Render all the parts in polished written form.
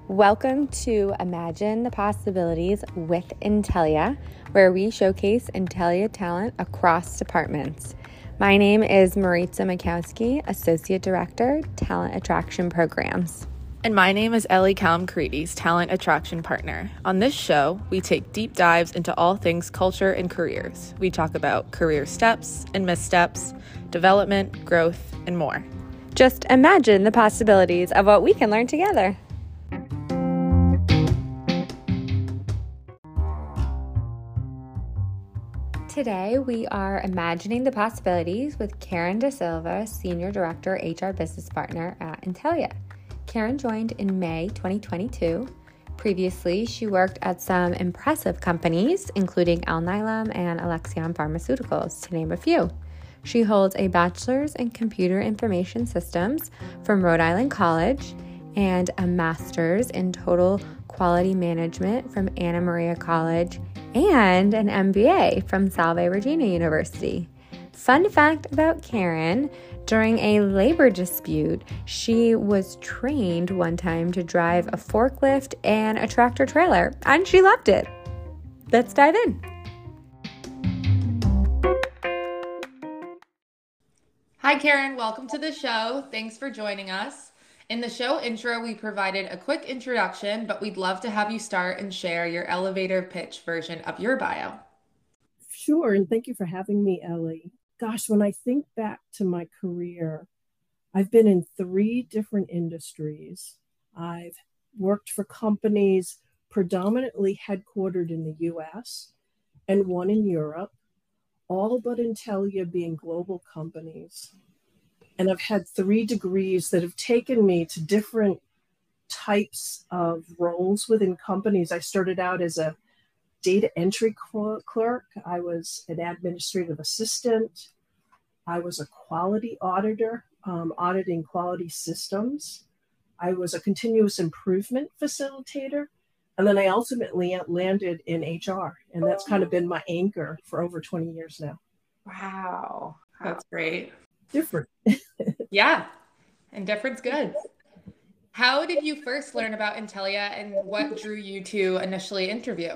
Welcome to Imagine the Possibilities with Intelia, where we showcase Intelia talent across departments. My name is Maritza Makowski, Associate Director, Talent Attraction Programs. And my name is Ellie Kalamkrides, Talent Attraction Partner. On this show, we take deep dives into all things culture and careers. We talk about career steps and missteps, development, growth, and more. Just imagine the possibilities of what we can learn together. Today, we are imagining the possibilities with Karen Da Silva, Senior Director, HR Business Partner at Intelia. Karen joined in May 2022. Previously, she worked at some impressive companies, including Alnylam and Alexion Pharmaceuticals, to name a few. She holds a bachelor's in computer information systems from Rhode Island College and a master's in total quality management from Anna Maria College and an MBA from Salve Regina University. Fun fact about Karen, during a labor dispute, she was trained one time to drive a forklift and a tractor trailer, and she loved it. Let's dive in. Hi, Karen. Welcome to the show. Thanks for joining us. In the show intro, we provided a quick introduction, but we'd love to have you start and share your elevator pitch version of your bio. Sure, and thank you for having me, Ellie. Gosh, when I think back to my career, I've been in 3 different industries. I've worked for companies predominantly headquartered in the US and one in Europe, all but Intelia being global companies. And I've had 3 degrees that have taken me to different types of roles within companies. I started out as a data entry clerk. I was an administrative assistant. I was a quality auditor, auditing quality systems. I was a continuous improvement facilitator. And then I ultimately landed in HR. And that's kind of been my anchor for over 20 years now. Wow. That's great. Different. Yeah. And different's good. How did you first learn about Intelia and what drew you to initially interview?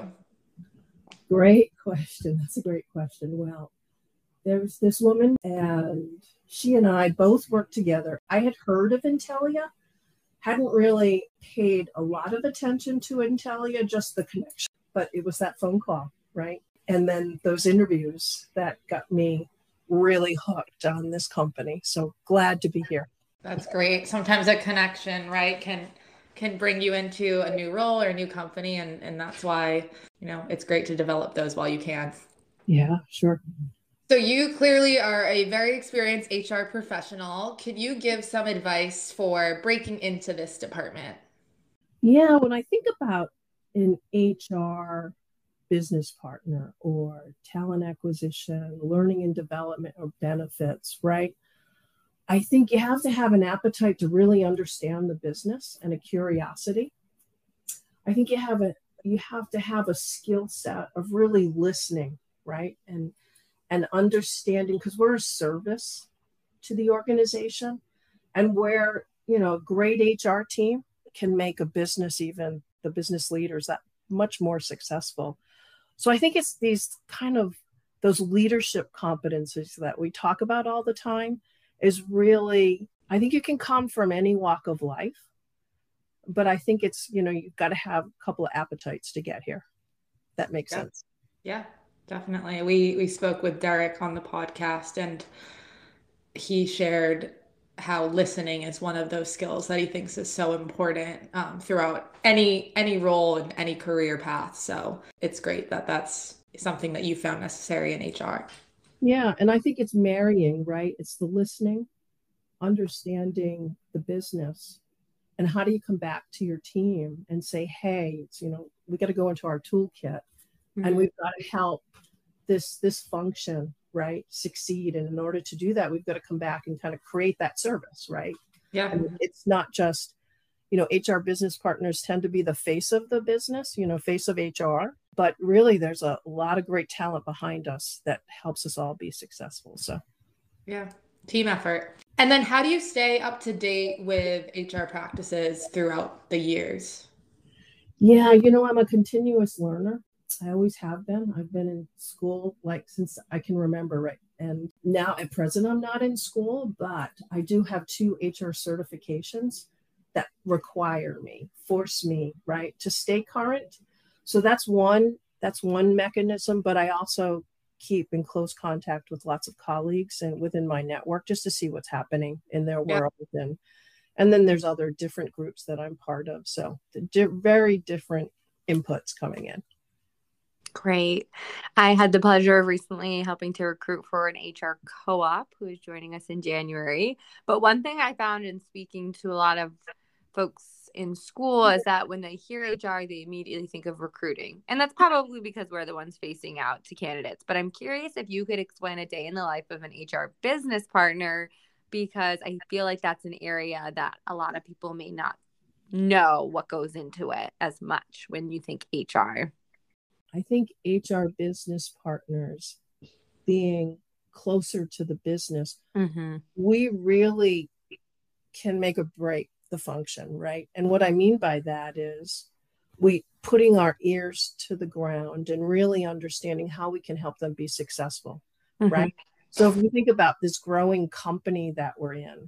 Great question. That's a great question. Well, there was this woman and she and I both worked together. I had heard of Intelia, hadn't really paid a lot of attention to Intelia, just the connection. But it was that phone call, right? And then those interviews that got me really hooked on this company. So glad to be here. That's great. Sometimes a connection, right, can bring you into a new role or a new company. And that's why, it's great to develop those while you can. Yeah, sure. So you clearly are a very experienced HR professional. Could you give some advice for breaking into this department? Yeah, when I think about an HR business partner or talent acquisition, learning and development or benefits, right? I think you have to have an appetite to really understand the business and a curiosity. I think you have to have a skill set of really listening, right? And understanding, because we're a service to the organization, and where, a great HR team can make a business, even the business leaders, that much more successful. So I think it's those leadership competencies that we talk about all the time is really, I think you can come from any walk of life, but I think it's, you've got to have a couple of appetites to get here. That makes sense. Yeah, definitely. We spoke with Derek on the podcast and he shared how listening is one of those skills that he thinks is so important throughout any role and any career path. So it's great that that's something that you found necessary in HR. Yeah. And I think it's marrying, right? It's the listening, understanding the business, and how do you come back to your team and say, hey, it's, we got to go into our toolkit and we've got to help this function, right, succeed. And in order to do that, we've got to come back and kind of create that service, right? Yeah. And it's not just, HR business partners tend to be the face of the business, face of HR, but really there's a lot of great talent behind us that helps us all be successful. So yeah, team effort. And then how do you stay up to date with HR practices throughout the years? Yeah, I'm a continuous learner. I always have been. I've been in school like since I can remember, right? And now at present, I'm not in school, but I do have two HR certifications that require me, force me, right, to stay current. So that's one mechanism, but I also keep in close contact with lots of colleagues and within my network just to see what's happening in their Yep. world. And then there's other different groups that I'm part of. So very different inputs coming in. Great. I had the pleasure of recently helping to recruit for an HR co-op who is joining us in January. But one thing I found in speaking to a lot of folks in school is that when they hear HR, they immediately think of recruiting. And that's probably because we're the ones facing out to candidates. But I'm curious if you could explain a day in the life of an HR business partner, because I feel like that's an area that a lot of people may not know what goes into it as much when you think HR. I think HR business partners being closer to the business, Mm-hmm. we really can make or break the function, right? And what I mean by that is we putting our ears to the ground and really understanding how we can help them be successful, Mm-hmm. right? So if you think about this growing company that we're in,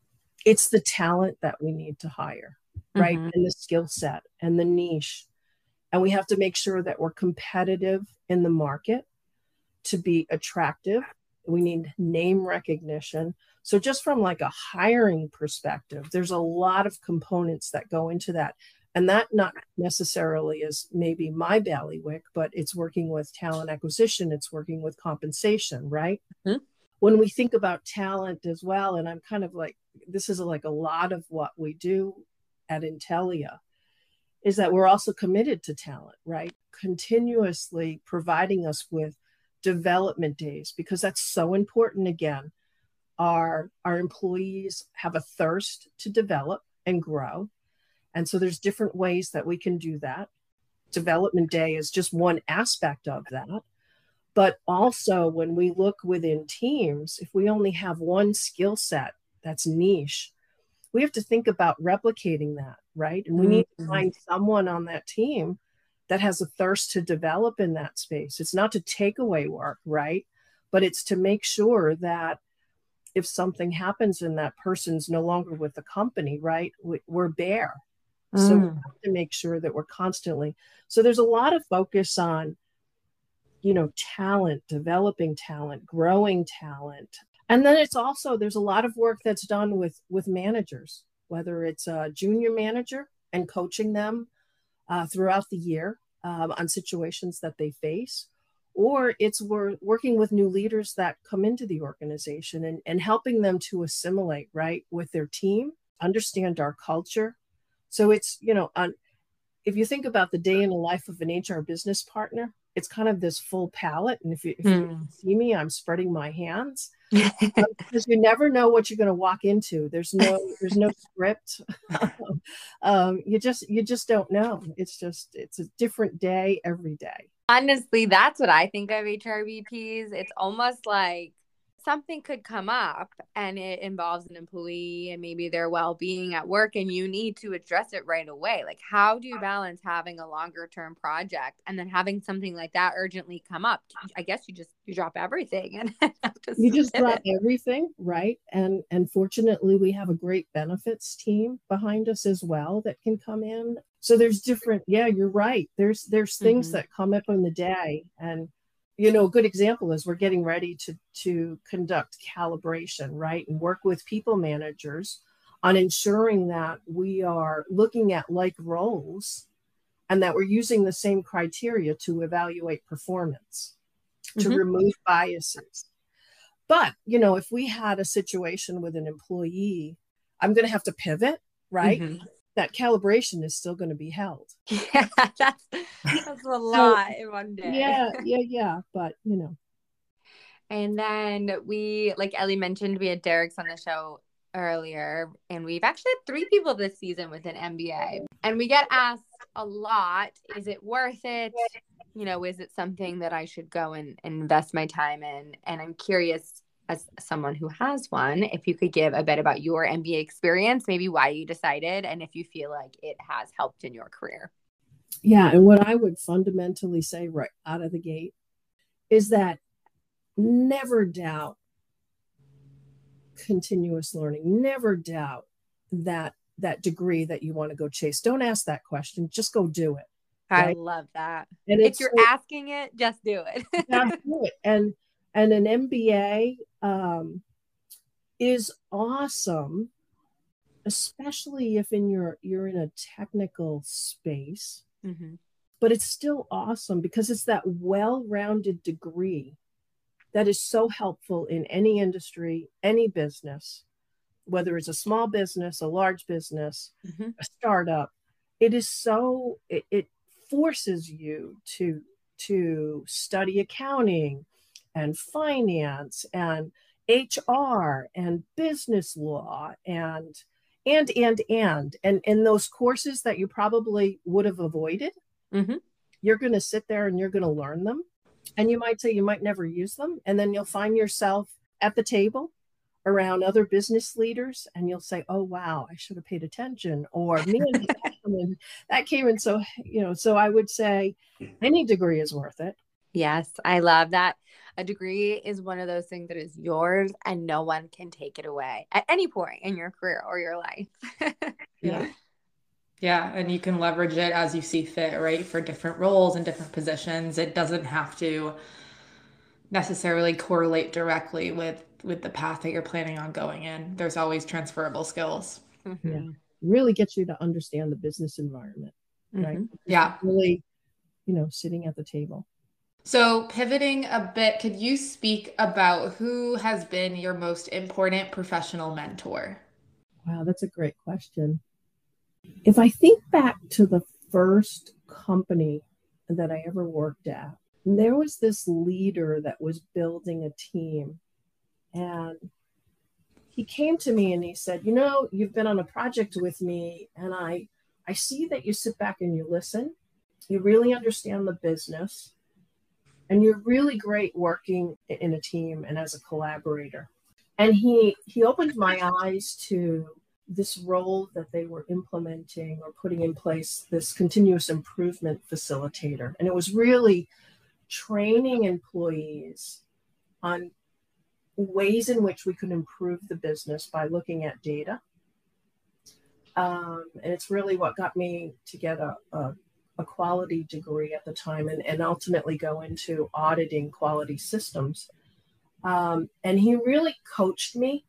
it's the talent that we need to hire, right? Mm-hmm. And the skill set and the niche. And we have to make sure that we're competitive in the market to be attractive. We need name recognition. So just from like a hiring perspective, there's a lot of components that go into that. And that not necessarily is maybe my bailiwick, but it's working with talent acquisition. It's working with compensation, right? Mm-hmm. When we think about talent as well, and I'm kind of like, this is like a lot of what we do at Intelia, is that we're also committed to talent, right? Continuously providing us with development days, because that's so important. Again, our employees have a thirst to develop and grow. And so there's different ways that we can do that. Development day is just one aspect of that. But also when we look within teams, if we only have one skill set that's niche, we have to think about replicating that, right? And we need to find someone on that team that has a thirst to develop in that space. It's not to take away work, right? But it's to make sure that if something happens and that person's no longer with the company, right, we're bare. So we have to make sure that we're constantly. So there's a lot of focus on, talent, developing talent, growing talent. And then it's also, there's a lot of work that's done with managers, whether it's a junior manager and coaching them throughout the year on situations that they face, or we're working with new leaders that come into the organization and helping them to assimilate, right, with their team, understand our culture. So it's, if you think about the day in the life of an HR business partner, it's kind of this full palette. And if you see me, I'm spreading my hands because you never know what you're going to walk into. There's no script. You just don't know. It's a different day every day. Honestly, that's what I think of HRBPs. It's almost like something could come up and it involves an employee and maybe their well-being at work, and you need to address it right away. Like, how do you balance having a longer term project and then having something like that urgently come up? I guess you drop everything and you just drop everything, right? And fortunately, we have a great benefits team behind us as well that can come in. So there's different, yeah, you're right. There's things that come up in the day. And a good example is we're getting ready to conduct calibration, right? And work with people managers on ensuring that we are looking at like roles and that we're using the same criteria to evaluate performance, to remove biases. But, if we had a situation with an employee, I'm going to have to pivot, right? That calibration is still going to be held. Yeah, that's a lot in one day. Yeah. But, And then like Ellie mentioned, we had Derek's on the show earlier, and we've actually had 3 people this season with an MBA. And we get asked a lot, is it worth it? Is it something that I should go and invest my time in? And I'm curious, as someone who has one, if you could give a bit about your MBA experience, maybe why you decided, and if you feel like it has helped in your career. Yeah. And what I would fundamentally say right out of the gate is that never doubt continuous learning. Never doubt that degree that you want to go chase. Don't ask that question. Just go do it. I Right? love that. And if you're asking it, just do it. Just do it. And an MBA is awesome, especially if you're in a technical space. Mm-hmm. But it's still awesome because it's that well-rounded degree that is so helpful in any industry, any business, whether it's a small business, a large business, mm-hmm. a startup. It forces you to study accounting and finance and HR and business law and those courses that you probably would have avoided. Mm-hmm. You're going to sit there and you're going to learn them. And you might say you might never use them. And then you'll find yourself at the table around other business leaders and you'll say, oh, wow, I should have paid attention. Or man, that came in. So, so I would say any degree is worth it. Yes, I love that. A degree is one of those things that is yours and no one can take it away at any point in your career or your life. Yeah. Yeah. And you can leverage it as you see fit, right? For different roles and different positions. It doesn't have to necessarily correlate directly with the path that you're planning on going in. There's always transferable skills. Mm-hmm. Yeah. Really gets you to understand the business environment, right? Mm-hmm. Yeah. Really, sitting at the table. So pivoting a bit, could you speak about who has been your most important professional mentor? Wow, that's a great question. If I think back to the first company that I ever worked at, there was this leader that was building a team. And he came to me and he said, you've been on a project with me and I see that you sit back and you listen. You really understand the business. And you're really great working in a team and as a collaborator. And he opened my eyes to this role that they were implementing or putting in place, this continuous improvement facilitator. And it was really training employees on ways in which we could improve the business by looking at data. And it's really what got me to get a quality degree at the time and ultimately go into auditing quality systems. And he really coached me,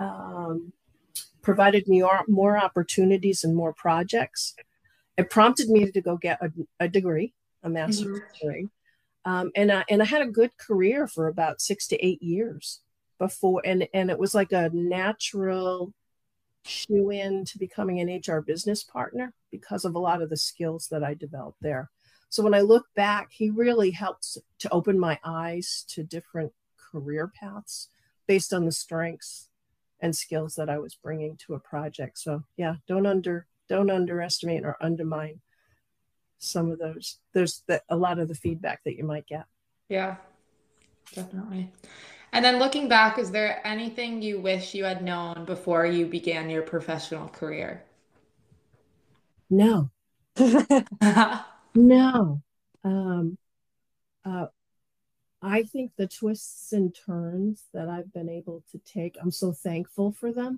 provided me more opportunities and more projects. It prompted me to go get a degree, a master's degree. And I had a good career for about 6 to 8 years before, and it was like a natural shoe in to becoming an HR business partner because of a lot of the skills that I developed there. So when I look back, he really helped to open my eyes to different career paths based on the strengths and skills that I was bringing to a project. So yeah, don't underestimate or undermine some of those. There's a lot of the feedback that you might get. Yeah, definitely. And then looking back, is there anything you wish you had known before you began your professional career? No. No. I think the twists and turns that I've been able to take, I'm so thankful for them.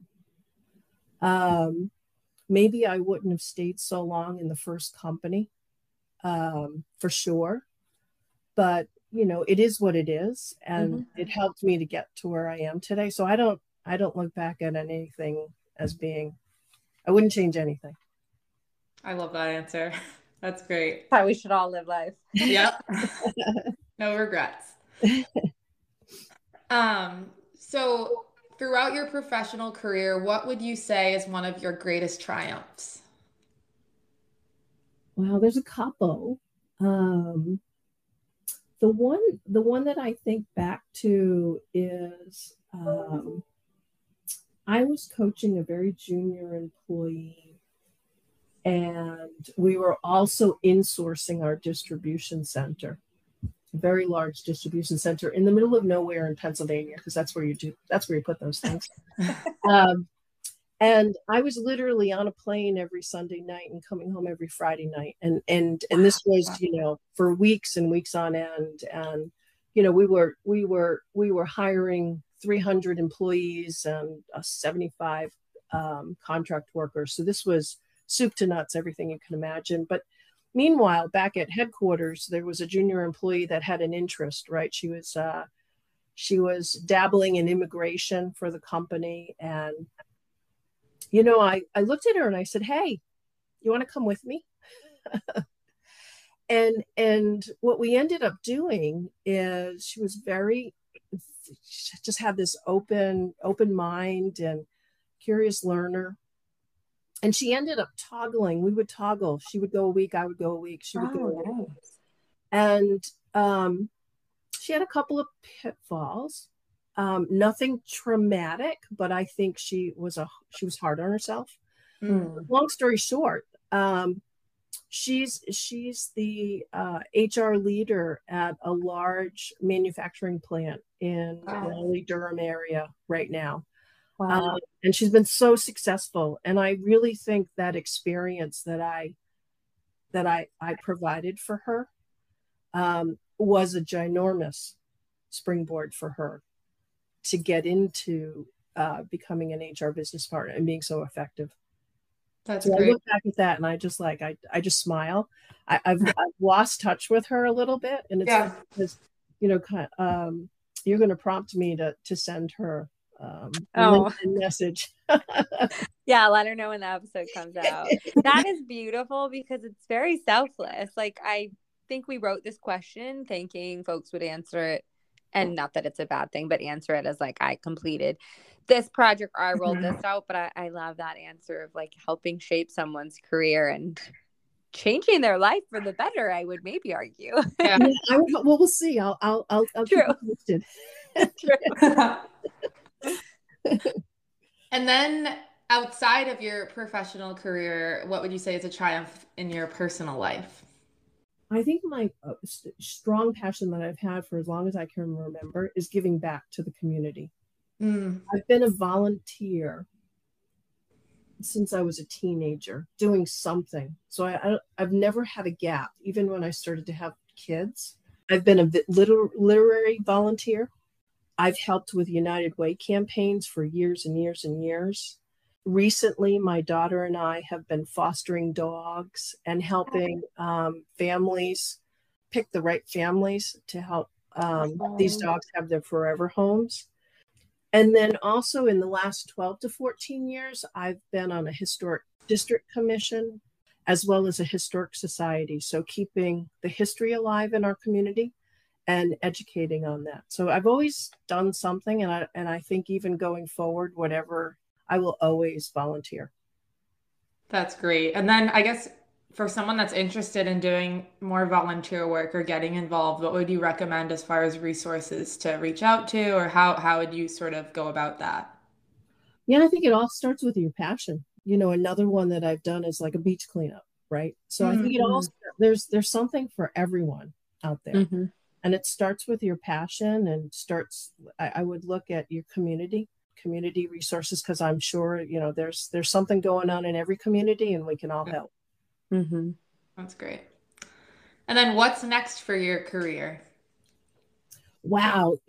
Maybe I wouldn't have stayed so long in the first company, for sure. But it is what it is, and it helped me to get to where I am today. So I don't look back at anything as being, I wouldn't change anything. I love that answer. That's great. How we should all live life. Yep. No regrets. So throughout your professional career, what would you say is one of your greatest triumphs? Well, there's a couple. The one that I think back to is I was coaching a very junior employee, and we were also insourcing our distribution center, a very large distribution center in the middle of nowhere in Pennsylvania, because that's where you put those things. And I was literally on a plane every Sunday night and coming home every Friday night. And this was, for weeks and weeks on end. And, we were hiring 300 employees and 75 contract workers. So this was soup to nuts, everything you can imagine. But meanwhile, back at headquarters, there was a junior employee that had an interest, right? She was dabbling in immigration for the company. And I looked at her and I said, "Hey, you want to come with me?" and what we ended up doing is she just had this open mind and curious learner. And she ended up toggling. We would toggle. She would go a week, I would go a week. She would go a week. Nice. And she had a couple of pitfalls. Nothing traumatic, but I think she was hard on herself. Long story short, she's the HR leader at a large manufacturing plant in the Raleigh-Durham area right now. Wow. And she's been so successful. And I really think that experience that I provided for her was a ginormous springboard for her to get into becoming an HR business partner and being so effective. That's so great. I look back at that and I just I just smile. I've lost touch with her a little bit, and it's because you're going to prompt me to send her a LinkedIn message. Yeah, let her know when the episode comes out. That is beautiful because it's very selfless. Like, I think we wrote this question thinking folks would answer it, and not that it's a bad thing, but answer it as like, I completed this project or I rolled this out. But I love that answer of like helping shape someone's career and changing their life for the better, I would maybe argue. Yeah, well, we'll see. I'll keep you posted. And then outside of your professional career, what would you say is a triumph in your personal life? I think my strong passion that I've had for as long as I can remember is giving back to the community. I've been a volunteer since I was a teenager, doing something. So I've never had a gap, even when I started to have kids. I've been a literary volunteer. I've helped with United Way campaigns for years and years and years. Recently, my daughter and I have been fostering dogs and helping families pick the right families to help these dogs have their forever homes. And then also in the last 12 to 14 years, I've been on a historic district commission as well as a historic society. So keeping the history alive in our community and educating on that. So I've always done something, and I think even going forward, whatever, I will always volunteer. That's great. And then I guess for someone that's interested in doing more volunteer work or getting involved, what would you recommend as far as resources to reach out to, or how would you sort of go about that? Yeah, I think it all starts with your passion. Another one that I've done is like a beach cleanup, right? So I think it all there's something for everyone out there. And it starts with your passion and I would look at your community resources, because I'm sure, there's something going on in every community and we can all help. That's great. And then what's next for your career? Wow.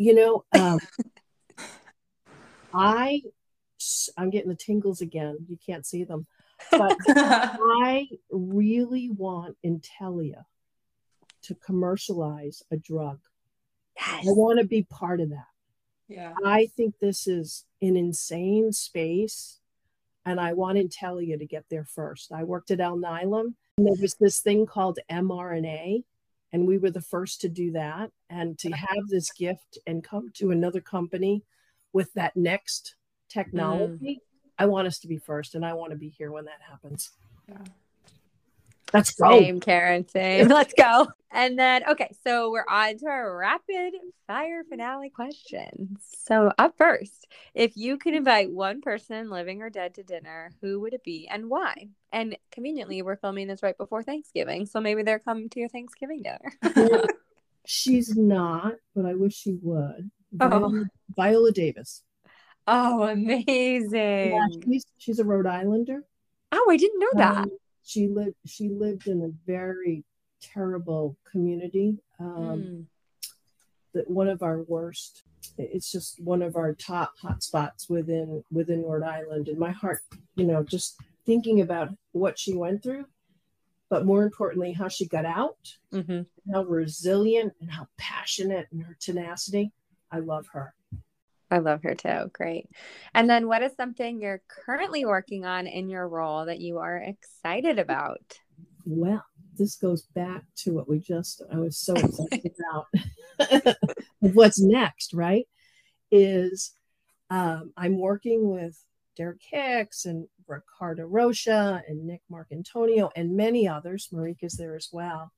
I'm getting the tingles again. You can't see them. But I really want Intellia to commercialize a drug. Yes. I want to be part of that. Yeah. I think this is an insane space, and I want Intellia to get there first. I worked at Alnylam, and there was this thing called mRNA, and we were the first to do that. And to have this gift and come to another company with that next technology, I want us to be first, and I want to be here when that happens. Yeah. Let's go. Same, Karen, same. Let's go. And then, okay, so we're on to our rapid fire finale questions. So up first, if you could invite one person, living or dead, to dinner, who would it be and why? And conveniently, we're filming this right before Thanksgiving, so maybe they're coming to your Thanksgiving dinner. She's not, but I wish she would. Viola Davis. Oh, Yeah, amazing. she's a Rhode Islander. Oh, I didn't know that. She lived in a very terrible community. Mm, That one of our worst. It's just one of our top hotspots within Rhode Island. And my heart, just thinking about what she went through, but more importantly, how she got out, hmm how resilient and how passionate and her tenacity. I love her. I love her too. Great. And then what is something you're currently working on in your role that you are excited about? Well, this goes back to what I was so excited about. What's next, right? Is I'm working with Derek Hicks and Ricardo Rocha and Nick Marcantonio and many others. Marika's there as well,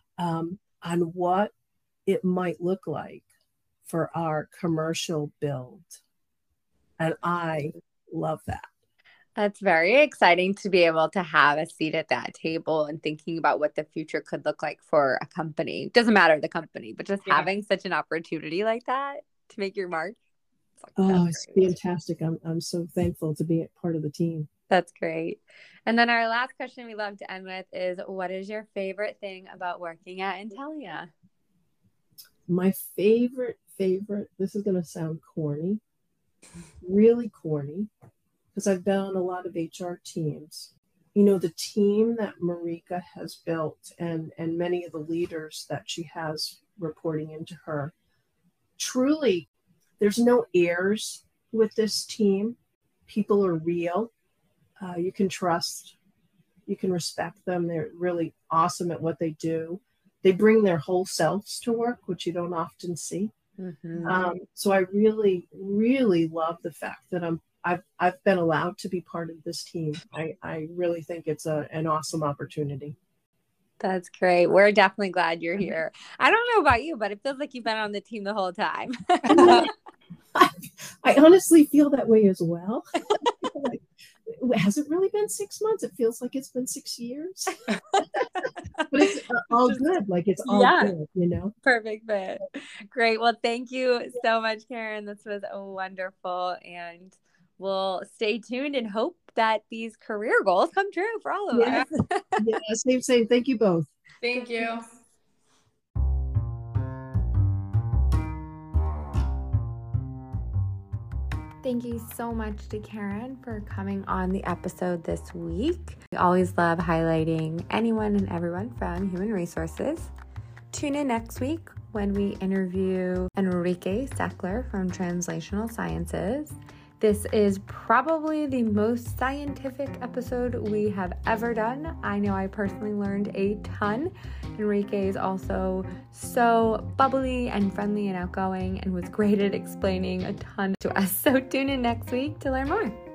on what it might look like for our commercial build. And I love that. That's very exciting to be able to have a seat at that table and thinking about what the future could look like for a company. Doesn't matter the company, but just having such an opportunity like that to make your mark. It's fantastic. I'm so thankful to be a part of the team. That's great. And then our last question we love to end with is, what is your favorite thing about working at Intelia? My favorite, this is going to sound corny, really corny, because I've been on a lot of HR teams. The team that Marika has built and many of the leaders that she has reporting into her, truly, there's no airs with this team. People are real. You can trust, you can respect them. They're really awesome at what they do. They bring their whole selves to work, which you don't often see. Mm-hmm. So I really, really love the fact that I've been allowed to be part of this team. I really think it's an awesome opportunity. That's great. We're definitely glad you're here. I don't know about you, but it feels like you've been on the team the whole time. I honestly feel that way as well. Has it really been 6 months? It feels like it's been 6 years. But it's all good. Like it's all good, Perfect fit. Great. Well, thank you so much, Karen. This was wonderful. And we'll stay tuned and hope that these career goals come true for all of us. Yeah, same. Thank you both. Thank you. Thank you so much to Karen for coming on the episode this week. We always love highlighting anyone and everyone from Human Resources. Tune in next week when we interview Enrique Seckler from Translational Sciences. This is probably the most scientific episode we have ever done. I know I personally learned a ton. Enrique is also so bubbly and friendly and outgoing and was great at explaining a ton to us. So tune in next week to learn more.